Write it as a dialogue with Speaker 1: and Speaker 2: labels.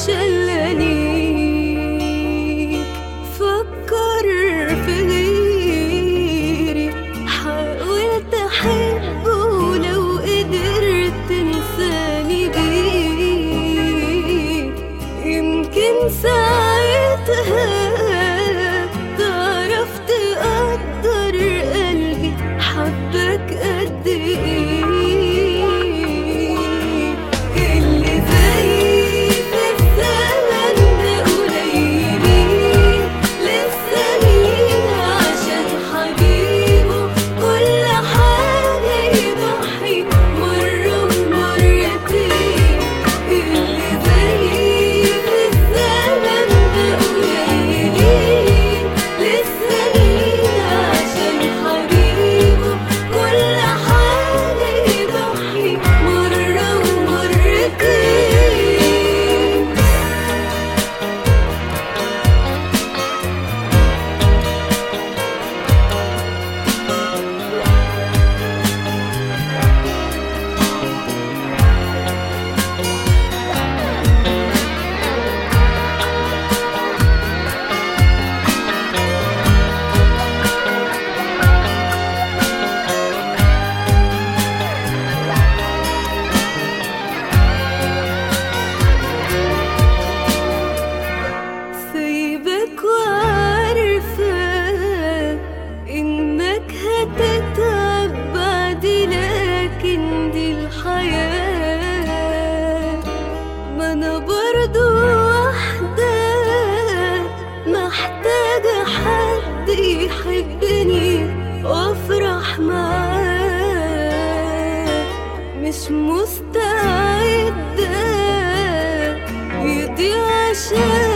Speaker 1: شلانيك. فكر في غيري، حاولت أحبه ولو قدرت تنساني بيه، يمكن ساعتها تعرف تقدر قلبي حبك قد ايه. اللي زيي في الزمن ده قليلين، لسه مين عشان حبيبه كل حاجة يضحي مرة ومرتين. اللي زيي في الزمن ده قليلين، لسه مين عشان حبيبه كل حاجة يضحي مرة ومرتين. سايبك وعارفة إنك هتتعب بعدي، لكن دي الحياة. ما أنا برضو واحدة محتاجة حد يحبني وأفرح معاه، مش مستعدة يضيع عشان